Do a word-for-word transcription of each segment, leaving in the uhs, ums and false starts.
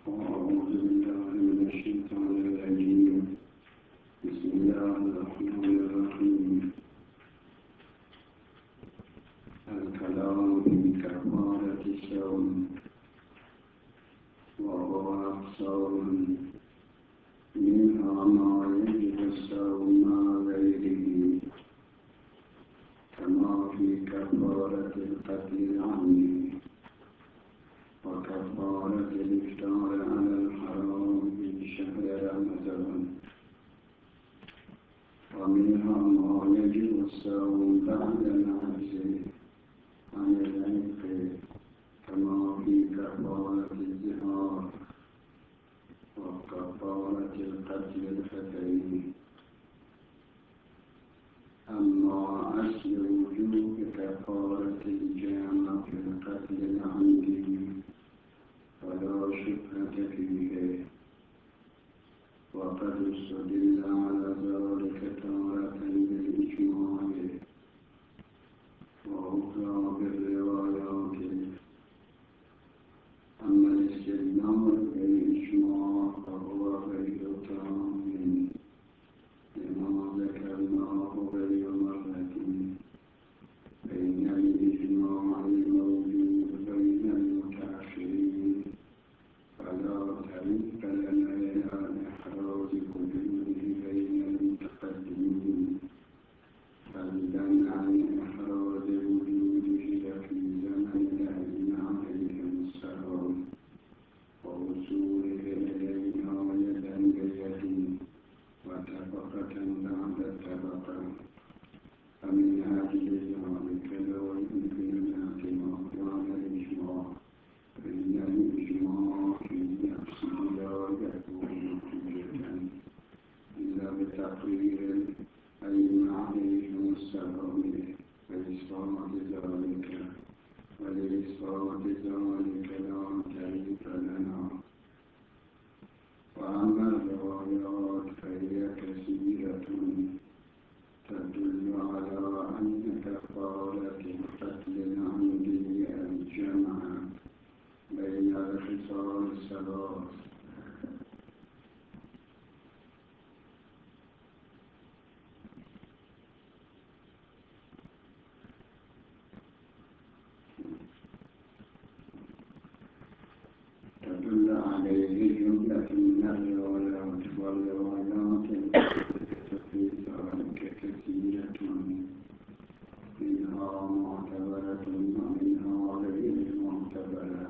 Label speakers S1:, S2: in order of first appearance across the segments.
S1: أعوذ بالله من الشيطان الرجيم. بسم الله الرحمن الرحيم. الكلام في كفارة الصوم، وهو أقسام منها ما يجب الصوم مع غيره، كما في كفارة القتل العمد، وكفارة الإفطار على الحرام في شهر رمضان، ومنها ما يجب الصوم بعد العجز عن العتق، كما في كفارة الزهار وكفارة القتل الخفي. أما أصل وجوب كفارة الجامع في القتل العمدي فلا شبهة فيه، وقد استدل على ذلك تارة بالإجماع وأخرى بالروايات. أما الاستدلال بالإجماع فهو غير تام لما ذكرناه غير مرة بين الإجماع الموجود بين المتأخرين، فلا طريق لنا إلى إحراز وجوده بين المتقدمين، فضلا عن إحراز وجوده في زمن الذين عليهم السلام ووصوله إلينا يدا بيد وطبقة بعد طبقة. فمن أجل ذلك لا يمكننا اعتماد على الإجماع، فإن الإجماع في نفسه لا يكون حجة إلا بتقرير الأئمة عليهم السلام وإثبات ذلك، ولإثبات ذلك لا طريق لنا. وأما الروايات فهي كثيرة تدل على أن كفارة القتل العمدي الجمع بين الخصال الثلاث، تدل عليه جملة من الروايات، والروايات في ذلك كثيرة، منها معتبرة ومنها غير معتبرة.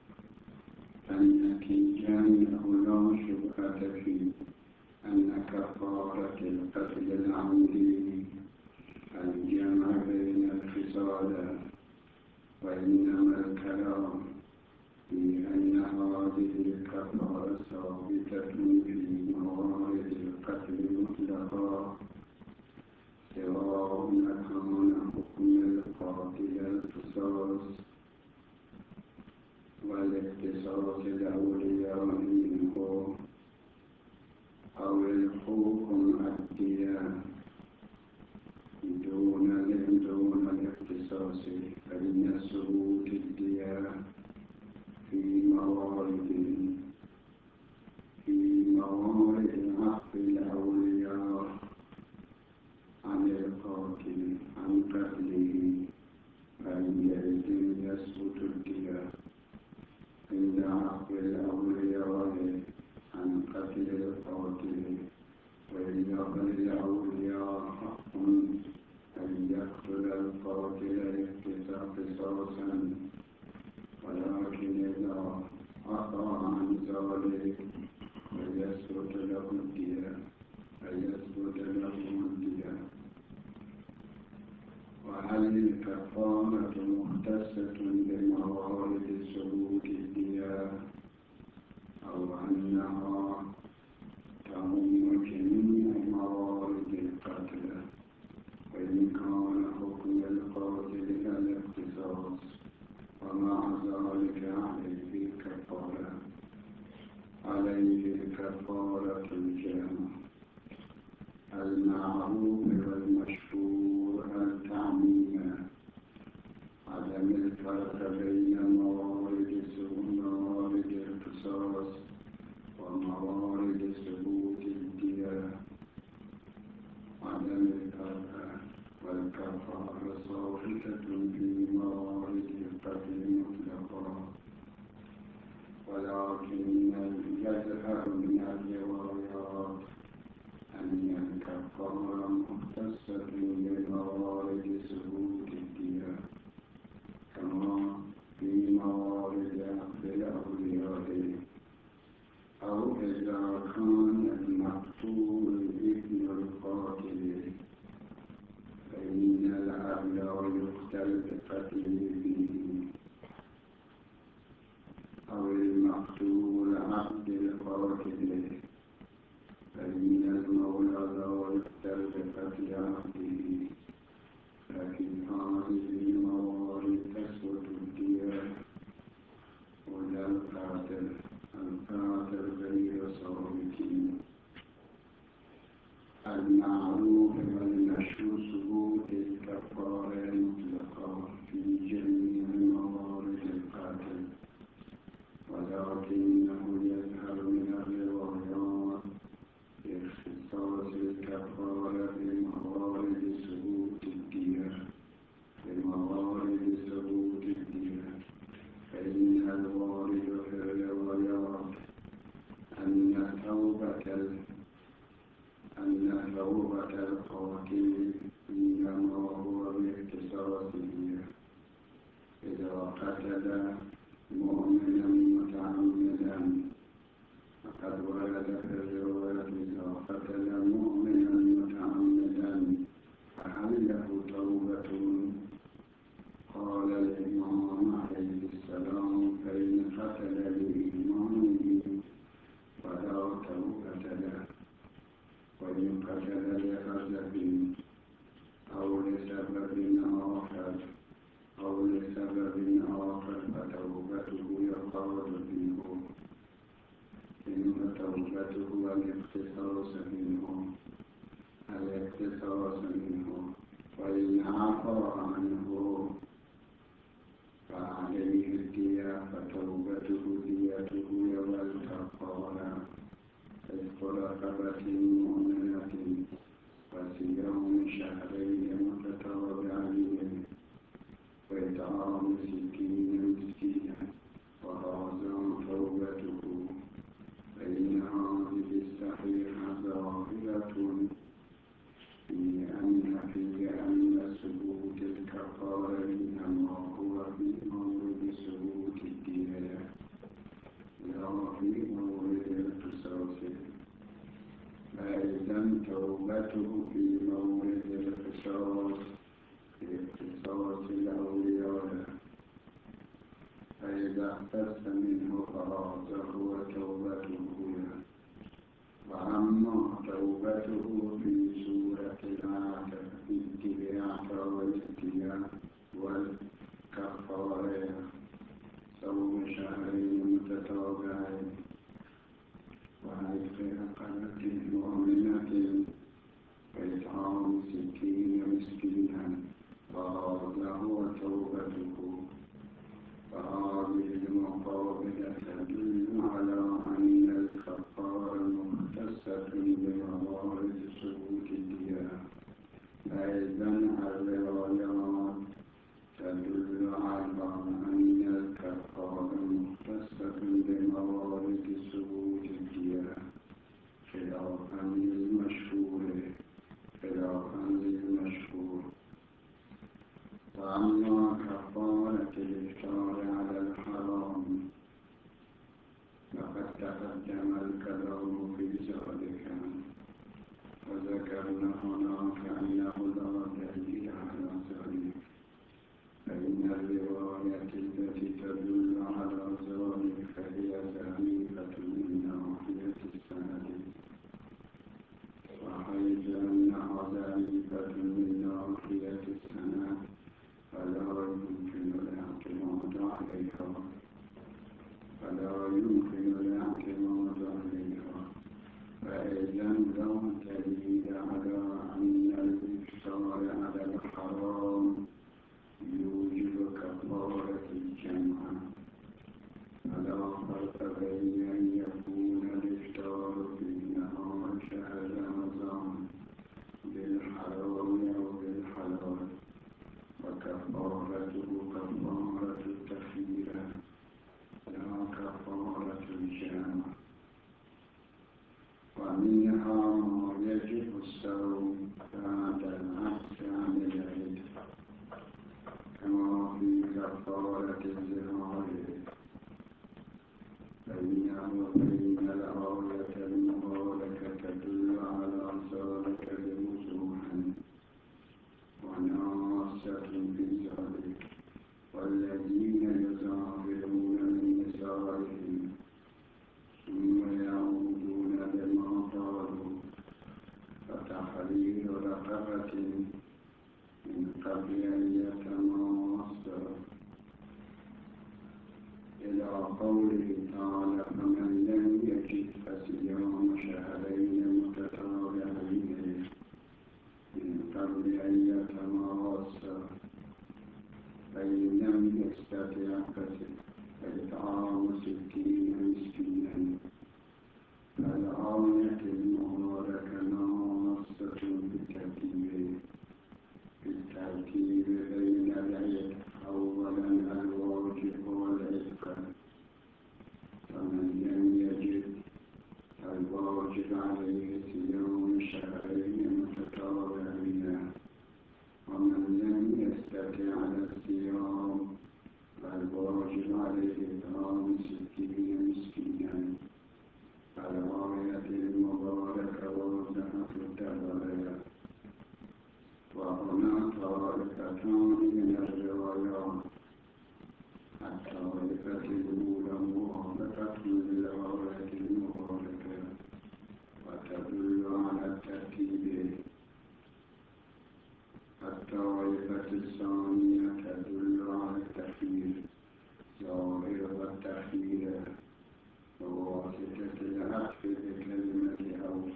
S1: فالنتيجة أنه لا شبهة في أن كفارة القتل العمدي الجمع بين الخصال، وإنما الكلام في أن هذه الكفارة ثابتة في موارد القتل مطلقا، سواء كان حكم القاتل القصاص والاقتصاص الأولياء منه، أو الحكم الدية دون دون الاقتصاص، فإن ثبوت الدية في موارد في موارد عفو الأولياء عن القاتل عن قتله، فعندئذ يثبت الدية عند عفو الأولياء عن قتل القاتل. وإذا فللأولياء حق أن يقتل القاتل قصاصا، ولكن إذا عفى عن ذلك فيثبت له الدية فيثبت له الدية. وهل الكفارة مختصة بموارد ثبوت الدية، أو أنها تعم جميع موارد القتل؟ وإن كان حكم القاتل الاقتصاص ومع ذلك عليه الكفارة عليه الكفارة الجامع. المعروف والمشهور التعميم، عدم الفرق بين موارد موارد القصاص ولكن يظهر من الروايات أن الكفارة مختصة بموارد ثبوت الدية كما في موارد عقد الأولياء، أو إذا كان المقتول ابن القاتل فإن الأب لا يقتل بقتل ابنه، أو المقتول عبد القاتل فإن المولى لا يقتل بقتل عبده. لكن هذه الموارد تثبت الدية ولا القاتل القاتل غير ثابتين. المعروف والمشهور ثبوت الكفارة مطلقة في جميع موارد القاتل، ولكنه يظهر من الروايات باختصاص الكفارة بموارد ثبوت الدية بموارد ثبوت الدية فإن الوارد في الروايات أن توبة أن توبة القاتل إنما هو باختصاص الدية. إذا قتل مؤمنا متعمدا فقد ورد في الرواية إذا قتل مؤمنا متعمدا فهل له توبة؟ قال الإمام عليه السلام فإن قتل بإيمانه فلا توبة له، وإن قتل لغضب أو لسبب آخر أو لسبب آخر فتوبته يقال منه إن توبته الاختصاص منه الاختصاص منه وإن عفى عنه فعليه الدية فتوبته ديته والكفارة رزق رقبة مؤمنة وصيام شهرين متتابعين وإطعام ستين مسكينا وهذا توبته. فإن هذه الصحيحة ظاهرة في أن في أن ثبوت الكفارة إنما هو في مورد ثبوت الدية لا في مورد القصاص، فإذا توبته في مورد القصاص باختصاص الأولياء، فإذا اختص منه فهذا هو توبته. وأما توبته في سورة الاتباع والاتيان والكفارة صوم شهرين متتابعين وعتق رقبة مؤمنة وإطعام ستين مسكينا فهذا هو توبته. فهذه المقابلة تدل على أن الكفارة مختصة بموارد ثبوت الدية. أيضا الروايات تدل على أن الكفارة مختصة بموارد ثبوت الدية خلافا للمشهور خلافا للمشهور. وأما كفارة الإفطار على الحرام فقد تقدم الكلام في ذلك، وذكرنا هناك أنه لا دليل على ذلك، فإن الرواية التي تدل على ذلك فهي ضعيفة من ناحية السند، وحيث أنها ضعيفة من ناحية السند فلا يمكن الاعتماد عليها فلا يمكن الاعتماد عليها فإذا لا دليل على أن الإفطار على الحرام يوجب كفارة الجمع، فلا فرق بين أن يكون الإفطار في نهار شهر رمضان بالحرام أو بالحلال، وكفارته كفارة التخيير لا كفارة فمنها ما يجب الصوم بعد العجز عن العيد كما في كفارة الظهار، فإنه فإن الآية المباركة تدل على ذلك بوضوح وناصة في ذلك، والذين يظاهرون من نسائهم ثم يعودون لما قالوا فتحرير رقبة من قبل أن يتماسوا إلى قوله تعالى فمن لم يجد فصيام شهرين متتابعين من قبل أن يتماسوا فإن لم يستطع فإطعام ستين مسكينا. الآية المباركة ناصة بالترتيب بالترتيب بين العتق أولا الواجب والعتق، فمن لم يجد فالواجب عليه صيام شهرين متتابعين، ومن لم يستطع على الصيام فالواجب عليه إطعام ستين مسكينا. الآية المباركة وضحت الدلالة، وهنا طائفتان من الروايات. الطائفة الأولى موافقة للآية المباركة وتدل على الترتيب، الطائفة الثانية تدل على التخيير ظاهر التخيير بواسطة العطف بكلمة أو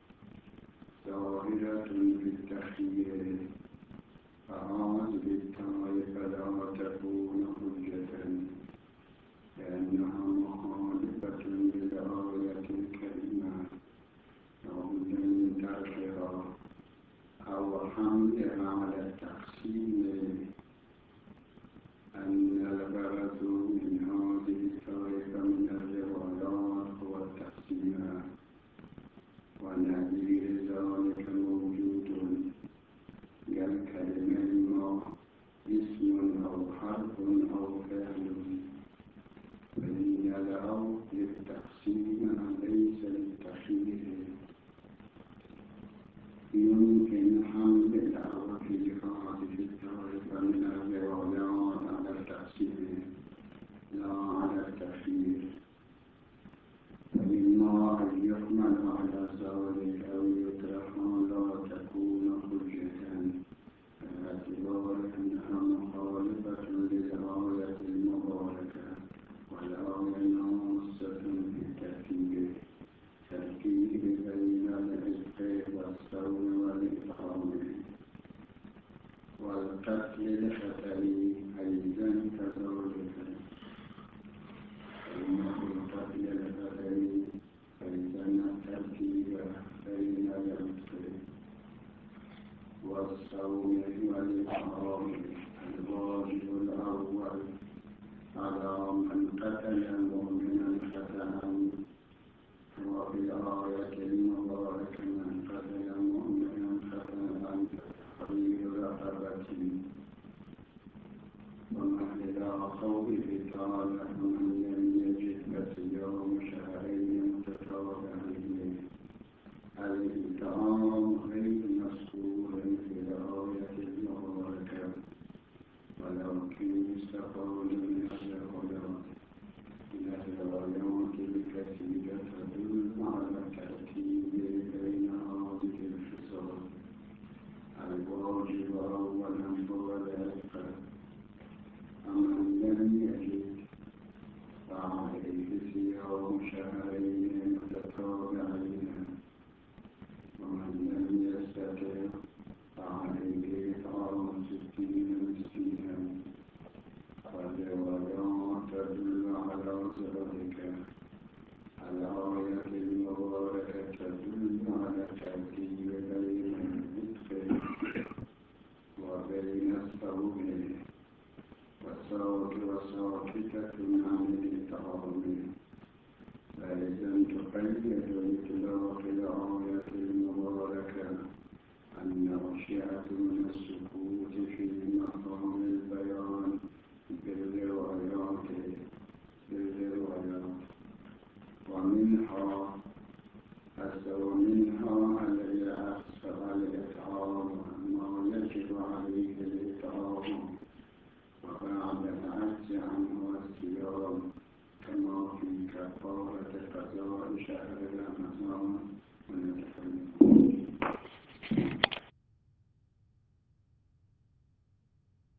S1: ظاهرة في التخيير، فهذه الطائفة لا تكون حجة لأنها مخالفة للآية الكريمة وهدى من تركها أو حملها على التقسيم، أن الغرض من هذه الطائفة من الروايات هو التقسيم، ونظير ذلك موجود كالكلمة ما اسم أو حرف أو فعل، فإن الأو للتقسيم ليس للتخيير. يمكن حمل الأو في هذه الطائفة من الروايات على التقسيم لا على التخيير، فإما أن يحمل على ذلك أو يطرح لا تكون حجة، باعتبار أنها مخالفة للآية المباركة، والآية ناصة في الترتيب ترتيب بين العتق والصوم والإطعام والقتل الخطري أيضا كذلك، فإنه القتل الخطري أيضا الترتيب بين العتق والصوم والإطعام. الواجب الأول على من قتل مؤمنا خطأ، وفي الآية المباركة من قتل مؤمنا خطأ فتحرير رقبة، وما إلى قوله تعالى فمن لم يجد فصيام شهرين متتابعين. الإطعام غير مذكور في الآية المباركة، ولكن يستفاد من الروايات من الروايات الكثيرة تدل على الترتيب بين هذه الخصال. الواجب أولا هو العتق، فمن لم يجد فعليه صيام شهرين متتابعين، ومن لم يستطع فعليه إطعام ستين مسكينا. والروايات تدل على ذلك. الآية المباركة تدل على الترتيب بين العتق وبين الصوم، وساكتة عن الإطعام، فإذا تقيد بإطلاق عنه الصيام كما في كفارة قضاء شهر رمضان ونتحمل